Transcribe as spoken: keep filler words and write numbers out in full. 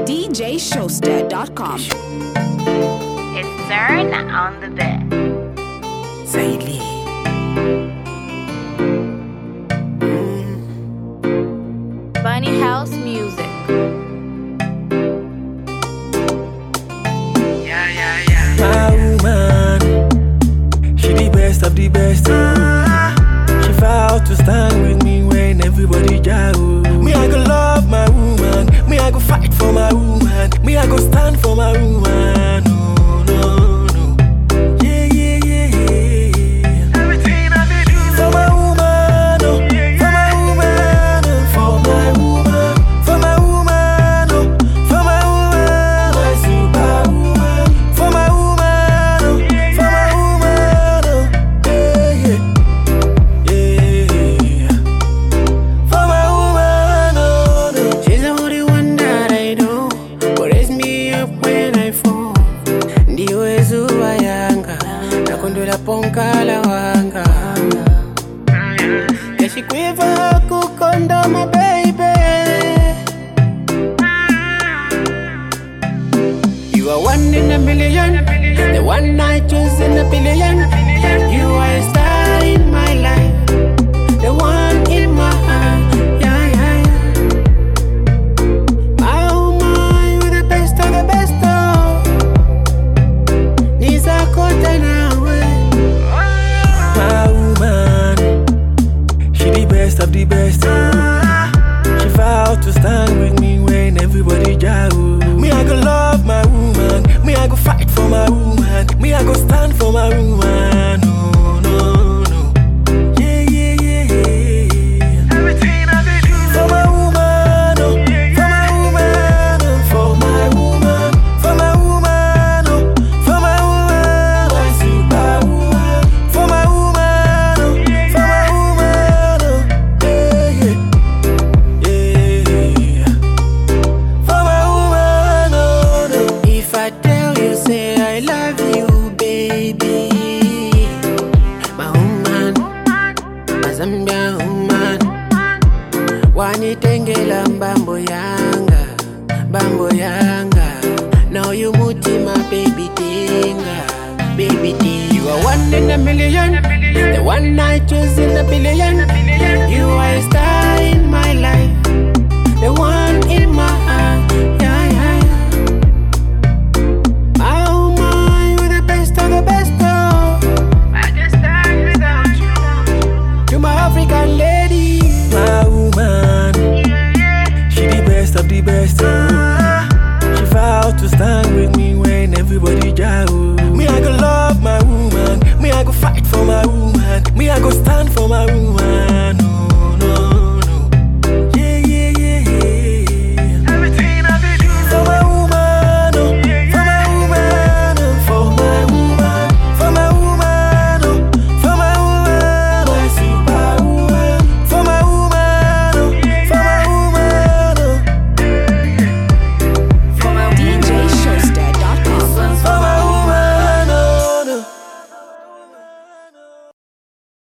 D J Showster dot com. It's Cern on the bit. Saily. Bunny House Music. Yeah, yeah, yeah. My woman, she the best of the best. She vowed to stand with me when everybody jail. Me I go love my woman, me I go fight for my woman, me I go stand for my woman. No, no, no. Yeah, yeah, yeah, yeah. Everything I do for my woman, oh, for my woman, oh, for my woman, for my woman, oh, for my woman, my superwoman, for my woman, oh, for my woman, oh, yeah, yeah, yeah. For my woman, oh, no. She's the only one that I know, who raise me up when I fall. Ndiwe zuwa yanga, nakondula ponka la wanga. Keshikwiva kukonda my baby. You are one in a million, the one I choose in a billion. You are a star in my life, the one in my heart. Yeah, yeah, yeah. My woman, you the best of the best. Oh, Nisa Kotana way. My woman, she the best of the best. She vowed to stand with me when everybody jail. Me I go love my woman, me I go fight for my woman, me I go stand for my woman. No, no, no. Yeah, yeah, yeah, yeah. Everything I do for my woman, oh, for my woman, oh, for my woman, for my woman, oh, for my woman, my superwoman, for my woman, oh, for my woman, oh, yeah, yeah, yeah. For my woman, oh, no. If I tell you, say I love you, baby, my woman, my Zambia woman, wanitengela mbambo yanga, bambo yanga. Now you muti my baby tinga, baby tinga. You are one in a million, the one I choose in a billion. You are a star in my life, the one in my heart. Yeah, yeah, yeah. My woman, you the best of the best. Oh, I just stand without you. To my African lady, my woman, she the best of the best. She vowed to stand with me when everybody jail. Me I go love my woman, me I go fight for my woman, me I go stand for my woman.